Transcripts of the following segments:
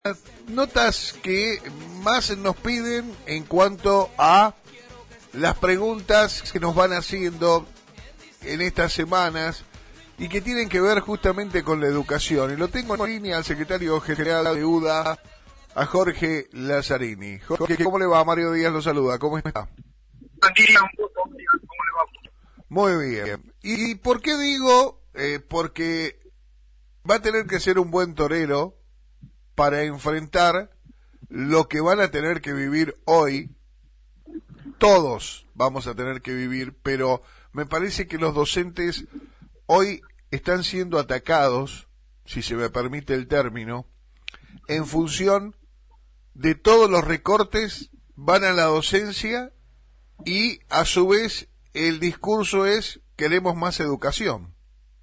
Notas que más nos piden en cuanto a las preguntas que nos van haciendo en estas semanas y que tienen que ver justamente con la educación. Y lo tengo en línea al secretario general de UDA, a Jorge Lazzarini. Jorge, ¿cómo le va? Mario Díaz lo saluda. ¿Cómo está? Buen día, ¿cómo le va? Muy bien. ¿Y por qué digo? Porque va a tener que ser un buen torero para enfrentar lo que van a tener que vivir hoy. Todos vamos a tener que vivir, pero me parece que los docentes hoy están siendo atacados, si se me permite el término, en función de todos los recortes van a la docencia y a su vez el discurso es queremos más educación.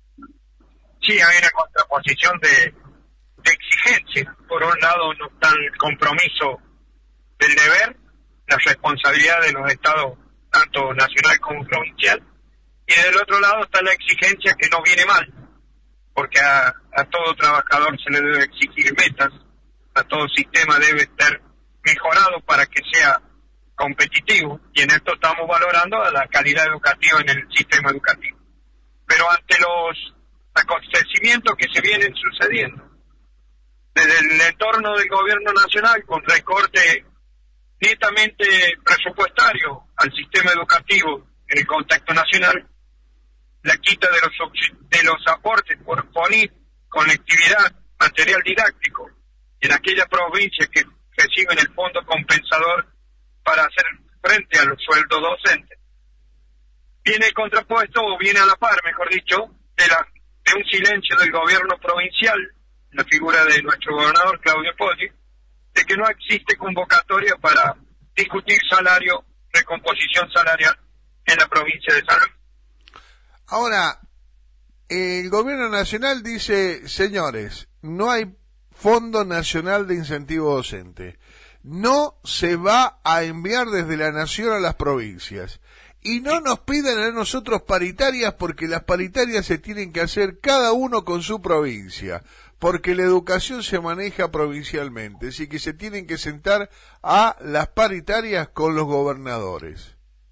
Sí, hay una contraposición de exigencia. Por un lado no está el compromiso del deber, la responsabilidad de los estados, tanto nacional como provincial, y del otro lado está la exigencia que no viene mal, porque a todo trabajador se le debe exigir metas, a todo sistema debe estar mejorado para que sea competitivo, y en esto estamos valorando a la calidad educativa en el sistema educativo. Pero ante los acontecimientos que se vienen sucediendo, desde el entorno del gobierno nacional, con recorte netamente presupuestario al sistema educativo en el contexto nacional, la quita de los aportes por FONIT, conectividad, material didáctico, en aquellas provincias que reciben el fondo compensador para hacer frente a los sueldos docentes, viene contrapuesto, o viene a la par, mejor dicho, de un silencio del gobierno provincial, la figura de nuestro gobernador Claudio Poggi, de que no existe convocatoria para discutir salario, recomposición salarial en la provincia de San Luis. Ahora, el gobierno nacional dice, señores, no hay Fondo Nacional de Incentivo Docente, no se va a enviar desde la nación a las provincias. Y no nos pidan a nosotros paritarias, porque las paritarias se tienen que hacer cada uno con su provincia, porque la educación se maneja provincialmente, así que se tienen que sentar a las paritarias con los gobernadores.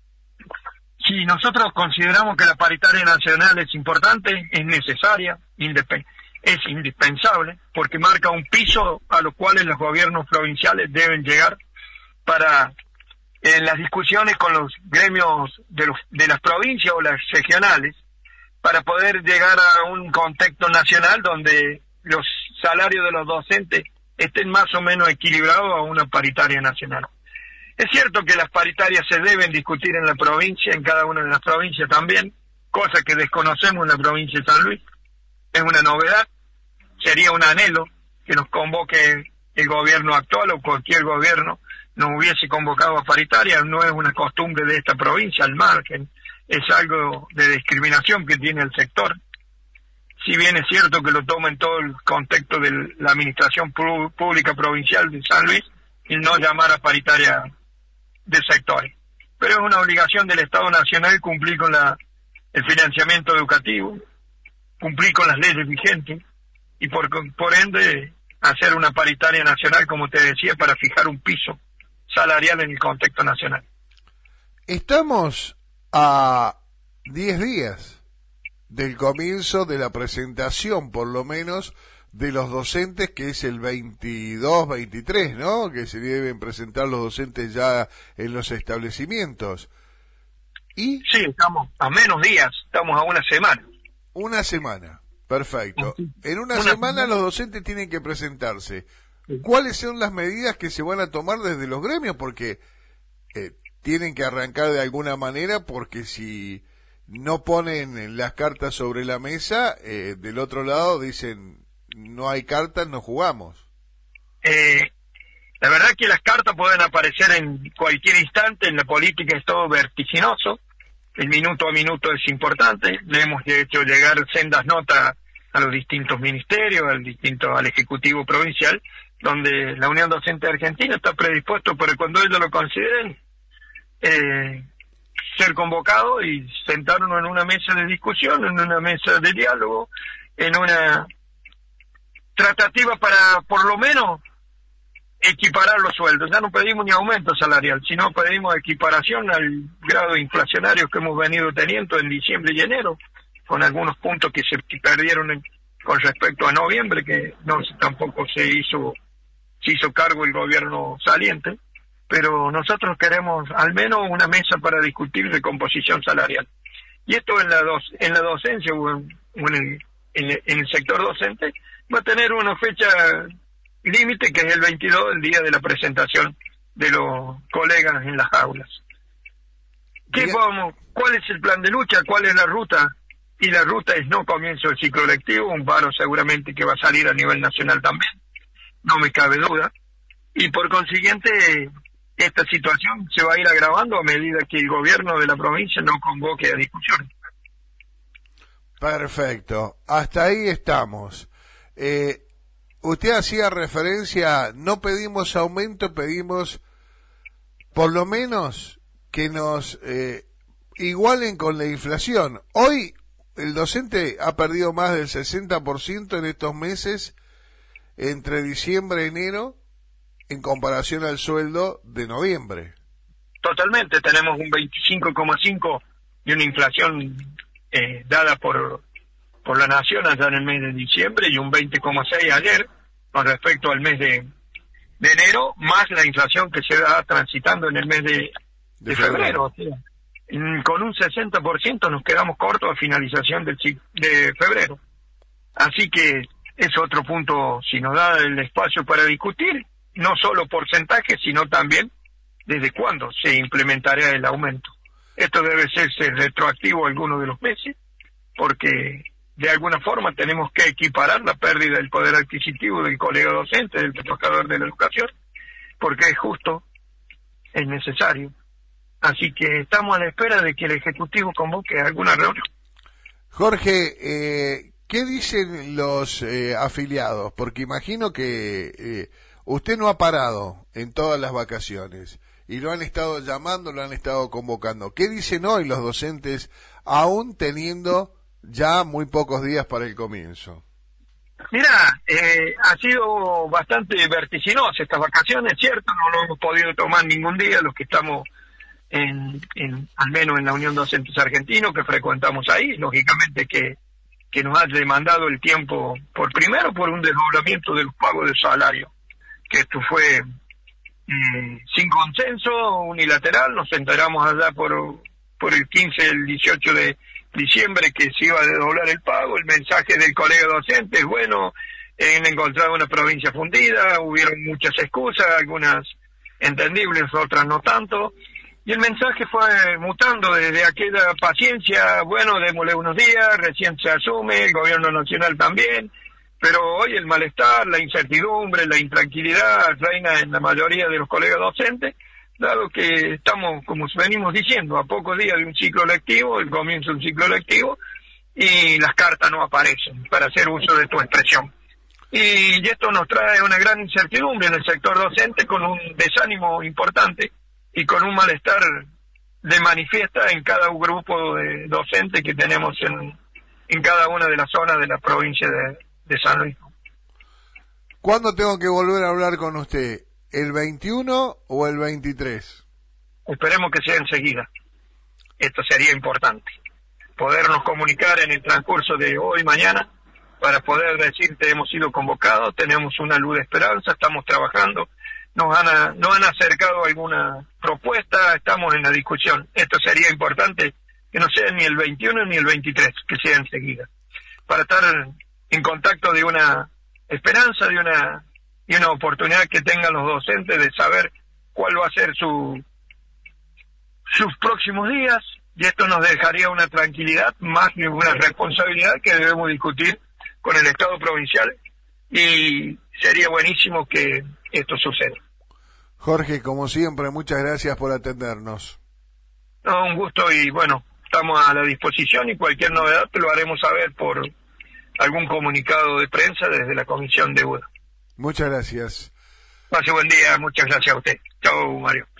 Sí, nosotros consideramos que la paritaria nacional es importante, es necesaria, es indispensable, porque marca un piso a los cuales los gobiernos provinciales deben llegar para en las discusiones con los gremios de las provincias o las regionales, para poder llegar a un contexto nacional donde los salarios de los docentes estén más o menos equilibrados a una paritaria nacional. Es cierto que las paritarias se deben discutir en la provincia, en cada una de las provincias también, cosa que desconocemos en la provincia de San Luis. Es una novedad, sería un anhelo que nos convoque el gobierno actual o cualquier gobierno nos hubiese convocado a paritaria. No es una costumbre de esta provincia, al margen, es algo de discriminación que tiene el sector. Si bien es cierto que lo toma en todo el contexto de la administración pública provincial de San Luis, y no llamar a paritaria de sectores. Pero es una obligación del Estado Nacional cumplir con el financiamiento educativo, cumplir con las leyes vigentes, y por ende hacer una paritaria nacional, como te decía, para fijar un piso salarial en el contexto nacional. Estamos a 10 días del comienzo de la presentación, por lo menos, de los docentes, que es el 22, 23, ¿no? Que se deben presentar los docentes ya en los establecimientos. ¿Y? Sí, estamos a menos días, estamos a una semana. Una semana, perfecto. En una semana los docentes tienen que presentarse. ¿Cuáles son las medidas que se van a tomar desde los gremios? Porque tienen que arrancar de alguna manera, porque si no ponen las cartas sobre la mesa, del otro lado dicen, no hay cartas, no jugamos. La verdad que las cartas pueden aparecer en cualquier instante, en la política es todo vertiginoso, el minuto a minuto es importante, le hemos hecho llegar sendas notas a los distintos ministerios, al Ejecutivo Provincial, donde la Unión Docente Argentina está predispuesto para cuando ellos lo consideren ser convocado y sentarnos en una mesa de discusión, en una mesa de diálogo, en una tratativa para por lo menos equiparar los sueldos. Ya no pedimos ni aumento salarial, sino pedimos equiparación al grado inflacionario que hemos venido teniendo en diciembre y enero, con algunos puntos que se perdieron con respecto a noviembre, que no tampoco se hizo cargo el gobierno saliente, pero nosotros queremos al menos una mesa para discutir de composición salarial. Y esto en la docencia o en el sector docente va a tener una fecha límite, que es el 22, el día de la presentación de los colegas en las aulas. ¿Cuál es el plan de lucha? ¿Cuál es la ruta? Y la ruta es no comienzo del ciclo lectivo, un paro seguramente que va a salir a nivel nacional también, no me cabe duda. Y por consiguiente, esta situación se va a ir agravando a medida que el gobierno de la provincia no convoque a discusión. Perfecto, hasta ahí estamos. Usted hacía referencia, no pedimos aumento, pedimos por lo menos que nos igualen con la inflación. Hoy el docente ha perdido más del 60% en estos meses, entre diciembre y enero, en comparación al sueldo de noviembre. Totalmente, tenemos un 25,5 y una inflación dada por la Nación allá en el mes de diciembre, y un 20,6 ayer con respecto al mes de enero, más la inflación que se va transitando en el mes de febrero. O sea, con un 60% nos quedamos cortos a finalización de febrero. Así que es otro punto, si nos da el espacio para discutir, no solo porcentaje, sino también desde cuándo se implementará el aumento. Esto debe ser retroactivo a algunos de los meses, porque de alguna forma tenemos que equiparar la pérdida del poder adquisitivo del colega docente, del trabajador de la educación, porque es justo, es necesario. Así que estamos a la espera de que el Ejecutivo convoque alguna reunión. Jorge, ¿qué dicen los afiliados? Porque imagino que usted no ha parado en todas las vacaciones y lo han estado llamando, lo han estado convocando. ¿Qué dicen hoy los docentes, aún teniendo ya muy pocos días para el comienzo? Mira, ha sido bastante vertiginosa estas vacaciones, ¿cierto? No lo hemos podido tomar ningún día los que estamos al menos en la Unión Docentes Argentinos, que frecuentamos ahí. Lógicamente que nos ha demandado el tiempo, primero por un desdoblamiento de los pagos de salario, que esto fue sin consenso, unilateral. Nos enteramos allá por el 15, el 18 de diciembre que se iba a desdoblar el pago. El mensaje del colega docente es bueno, han encontrado una provincia fundida, hubieron muchas excusas, algunas entendibles, otras no tanto, y el mensaje fue mutando desde aquella paciencia, bueno, démosle unos días, recién se asume, el gobierno nacional también, pero hoy el malestar, la incertidumbre, la intranquilidad reina en la mayoría de los colegas docentes, dado que estamos, como venimos diciendo, a pocos días de un ciclo lectivo, el comienzo de un ciclo lectivo, y las cartas no aparecen, para hacer uso de tu expresión. Y esto nos trae una gran incertidumbre en el sector docente, con un desánimo importante y con un malestar de manifiesta en cada grupo de docentes que tenemos en cada una de las zonas de la provincia de San Luis. ¿Cuándo tengo que volver a hablar con usted? ¿El 21 o el 23? Esperemos que sea enseguida. Esto sería importante. Podernos comunicar en el transcurso de hoy y mañana para poder decirte hemos sido convocados, tenemos una luz de esperanza, estamos trabajando, nos han acercado alguna propuesta, estamos en la discusión. Esto sería importante que no sea ni el 21 ni el 23, que sea enseguida, para estar en contacto de una esperanza, de una oportunidad que tengan los docentes de saber cuál va a ser sus próximos días, y esto nos dejaría una tranquilidad más que una responsabilidad que debemos discutir con el Estado provincial, y sería buenísimo que esto suceda. Jorge, como siempre, muchas gracias por atendernos. No, un gusto, y bueno, estamos a la disposición, y cualquier novedad te lo haremos saber por algún comunicado de prensa desde la Comisión de UDA. Muchas gracias. Pase buen día, muchas gracias a usted. Chao, Mario.